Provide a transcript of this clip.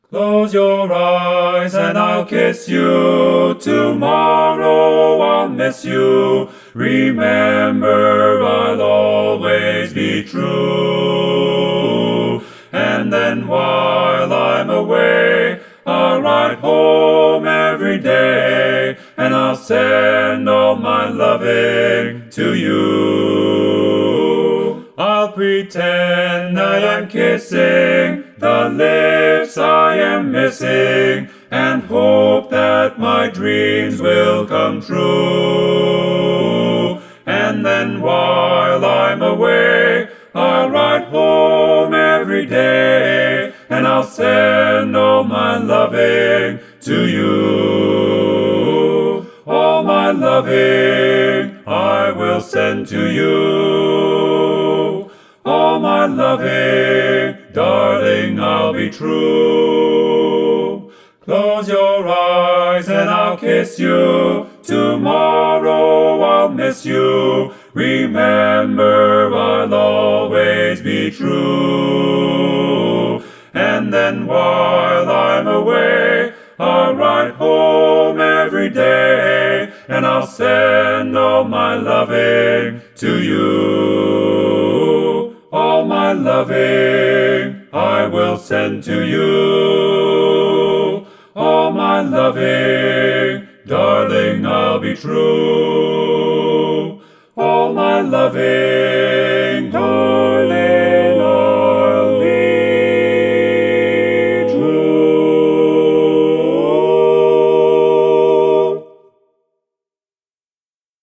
Close your eyes and I'll kiss you. Tomorrow I'll miss you. Remember, I'll always be true. And then while I'm away, I'll write home every day, and I'll send all my loving to you. I'll pretend I am kissing the lips I am missing, and hope that my dreams will come true. And then while I'm away, I'll write home every day, and I'll send all my loving to you. All my loving I will send to you. All my loving, darling, I'll be true. Close your eyes and I'll kiss you. Tomorrow I'll miss you. Remember, I'll always be true. And then while I'm away, I'll write home every day, and I'll send all my loving to you. All my loving I will send to you. All my loving, darling, I'll be true. All my loving